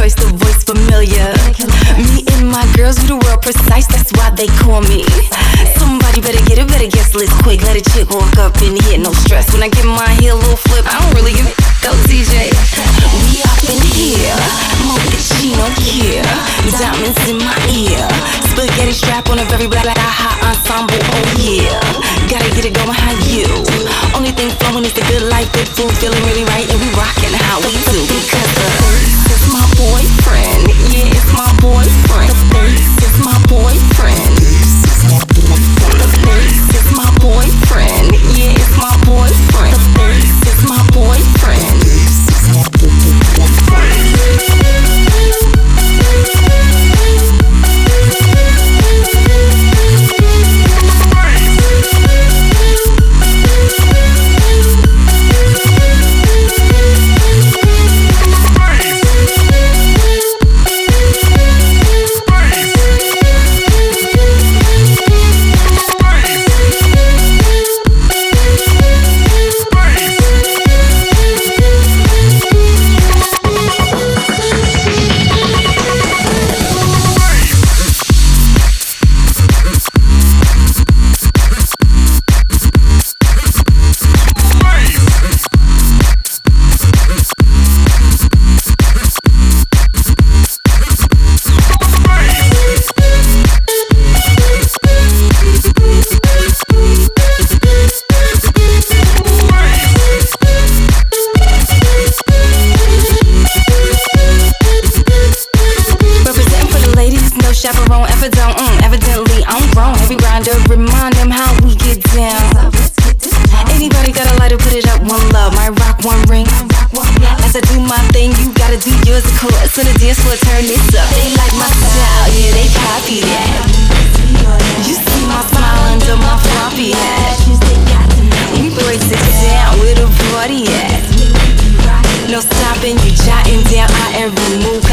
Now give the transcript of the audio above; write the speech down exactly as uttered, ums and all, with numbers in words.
choice, the voice familiar. Me and my girls do the world precise, that's why they call me. Somebody better get it, better guess list quick. Let a chick walk up in here, no stress. When I get my heel a little flip, I don't really give a go D J. We up in here, mochaccino here, diamonds in my ear, spaghetti strap on a very black hot ensemble. Oh yeah, gotta get it going how you. Only thing flowing is the good life, good food, feeling really right, and we rockin' how we do. Because the bass is my boyfriend, yeah, it's my boyfriend. The bass is my boyfriend. The bass is my boyfriend, yeah, it's my boyfriend. The bass is my boyfriend. Chaperone, ever don't, mm, evidently I'm grown. Every grinder, remind them how we get down. Anybody got a lighter, put it up, one love. My rock, one ring. As I do my thing, you gotta do yours, of course. On the dance floor, turn this up. They like my style, yeah, they copy that. You see my smile under my floppy hat. We break it down with a party at. No stopping, you jotting down our every move.